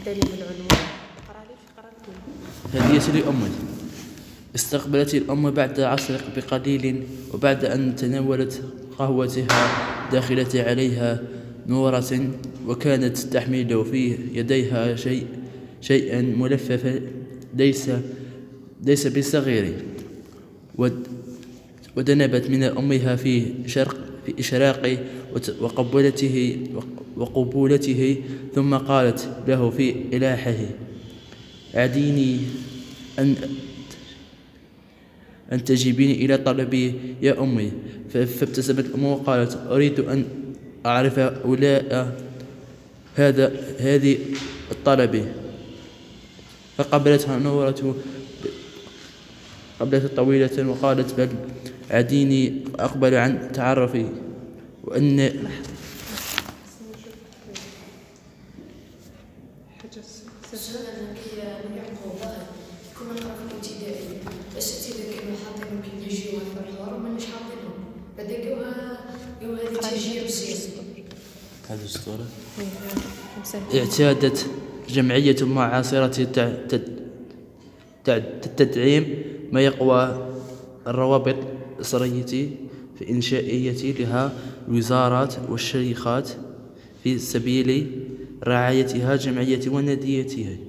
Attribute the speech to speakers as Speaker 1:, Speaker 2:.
Speaker 1: الثاني من العنوان.
Speaker 2: هدية لأمي. استقبلت الأم بعد العصر بقليل، وبعد أن تناولت قهوتها دخلت عليها نورة، وكانت تحمل في يديها شيئا ملففا ليس بصغير، ودنبت من أمها في إشراق وقبولته، ثم قالت له في إلحاح: أعديني أن تجيبيني إلى طلبي يا أمي. فابتسمت الأم وقالت: أريد أن أعرف أولاء هذه الطلب. فقبلتها نورة قبلة طويلة وقالت: بل عديني أقبل عن تعرفي. وأن هذه الصورة. اعتادت جمعية معاصرة تدعيم ما يقوى الروابط الأسرية في إنشائية لها الوزارات والشركات في سبيل رعايتها جمعية وناديتها.